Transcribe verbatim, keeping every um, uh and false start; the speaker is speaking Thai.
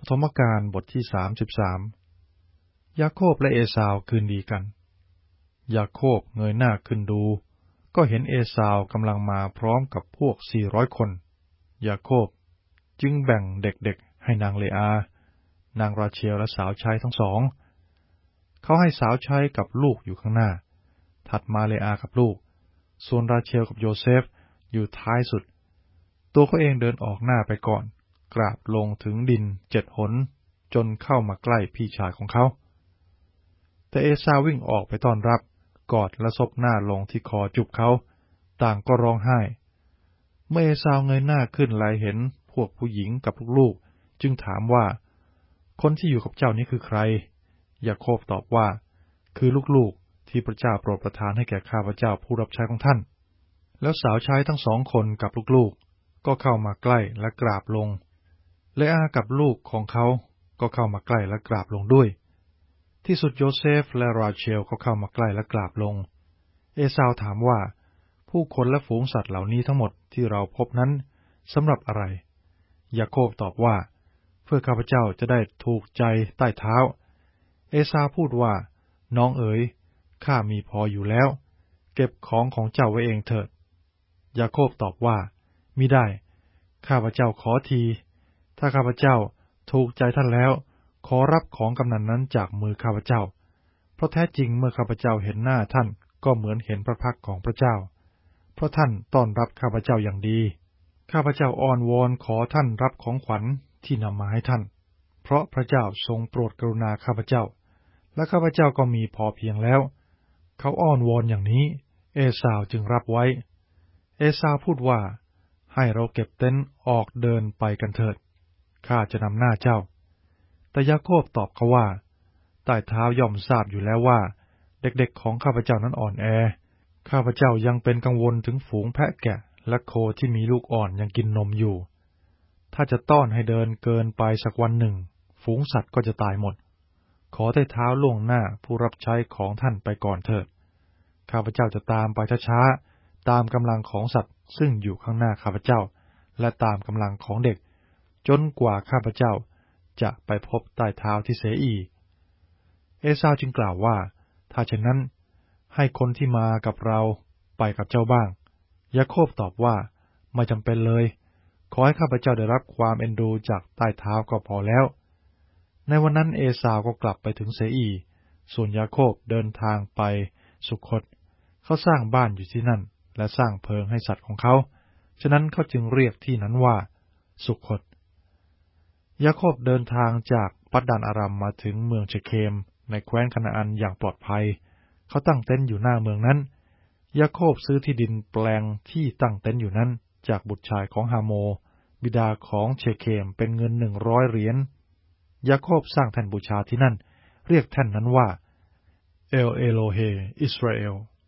ฐมกาลบทที่สามสิบสามยาโคบและเอสาวคืนดีกันยาโคบเงยหน้าขึ้นดูก็เห็นเอสาวกำลังมาพร้อมกับพวกสี่ร้อยคนยาโคบจึงแบ่งเด็กๆให้นางเลอานางราเชลและสาวใช้ทั้งสองเขาให้สาวใช้กับลูกอยู่ข้างหน้าถัดมาเลอากับลูกส่วนราเชลกับโยเซฟอยู่ท้ายสุดตัวเขาเองเดินออกหน้าไปก่อนกราบลงถึงดินเจ็ดหนจนเข้ามาใกล้พี่ชายของเขาแต่เอสาววิ่งออกไปต้อนรับกอดและซบหน้าลงที่คอจุบเขาต่างก็ร้องไห้เมื่อเอสาวเงยหน้าขึ้นไลเห็นพวกผู้หญิงกับลูกๆจึงถามว่าคนที่อยู่กับเจ้านี้คือใครยาโคบตอบว่าคือลูกๆที่พระเจ้าโปรดประทานให้แก่ข้าพเจ้าผู้รับใช้ของท่านแล้วสาวใช้ทั้งสองคนกับลูกๆก็เข้ามาใกล้และกราบลงเลอากับลูกของเขาก็เข้ามาใกล้และกราบลงด้วยที่สุดโยเซฟและราเชลก็เข้ามาใกล้และกราบลงเอสาวถามว่าผู้คนและฝูงสัตว์เหล่านี้ทั้งหมดที่เราพบนั้นสำหรับอะไรยาโคบตอบว่าเพื่อข้าพเจ้าจะได้ถูกใจใต้เท้าเอสาวพูดว่าน้องเอ๋ยข้ามีพออยู่แล้วเก็บของของเจ้าไว้เองเถิดยาโคบตอบว่ามิได้ข้าพเจ้าขอทีถ้าข้าพเจ้าถูกใจท่านแล้วขอรับของกำนันนั้นจากมือข้าพเจ้าเพราะแท้จริงเมื่อข้าพเจ้าเห็นหน้าท่านก็เหมือนเห็นพระพักของพระเจ้าเพราะท่านต้อนรับข้าพเจ้าอย่างดีข้าพเจ้าอ้อนวอนขอท่านรับของขวัญที่นำมาให้ท่านเพราะพระเจ้าทรงโปรดกรุณาข้าพเจ้าและข้าพเจ้าก็มีพอเพียงแล้วเขาอ้อนวอนอย่างนี้เอสาวจึงรับไว้เอสาวพูดว่าให้เราเก็บเต็นท์ออกเดินไปกันเถิดข้าจะนำหน้าเจ้าแต่ยาโคบตอบเขาว่าใต้เท้าย่อมทราบอยู่แล้วว่าเด็กๆของข้าพเจ้านั้นอ่อนแอข้าพเจ้ายังเป็นกังวลถึงฝูงแพะแกะและโคที่มีลูกอ่อนยังกินนมอยู่ถ้าจะต้อนให้เดินเกินไปสักวันหนึ่งฝูงสัตว์ก็จะตายหมดขอใต้เท้าล่วงหน้าผู้รับใช้ของท่านไปก่อนเถิดข้าพเจ้าจะตามไปช้าๆตามกำลังของสัตว์ซึ่งอยู่ข้างหน้าข้าพเจ้าและตามกำลังของเด็กจนกว่าข้าพเจ้าจะไปพบใต้เท้าที่เสอีเอสาวจึงกล่าวว่าถ้าเช่นนั้นให้คนที่มากับเราไปกับเจ้าบ้างยาโคบตอบว่าไม่จำเป็นเลยขอให้ข้าพเจ้าได้รับความเอ็นดูจากใต้เท้าก็พอแล้วในวันนั้นเอสาวก็กลับไปถึงเสอีส่วนยาโคบเดินทางไปสุคตเขาสร้างบ้านอยู่ที่นั่นและสร้างเพิงให้สัตว์ของเขาฉะนั้นเขาจึงเรียกที่นั้นว่าสุคตยาโคบเดินทางจากปัดดานอารัมมาถึงเมืองเชเคมในแคว้นคานาอันอย่างปลอดภัยเขาตั้งเต็นท์อยู่หน้าเมืองนั้นยาโคบซื้อที่ดินแปลงที่ตั้งเต็นท์อยู่นั้นจากบุตรชายของฮาโมบิดาของเชเคมเป็นเงินหนึ่งร้อยเหรียญยาโคบสร้างแท่นบูชาที่นั่นเรียกแท่นนั้นว่าเอลเอโลเฮอิสราเอล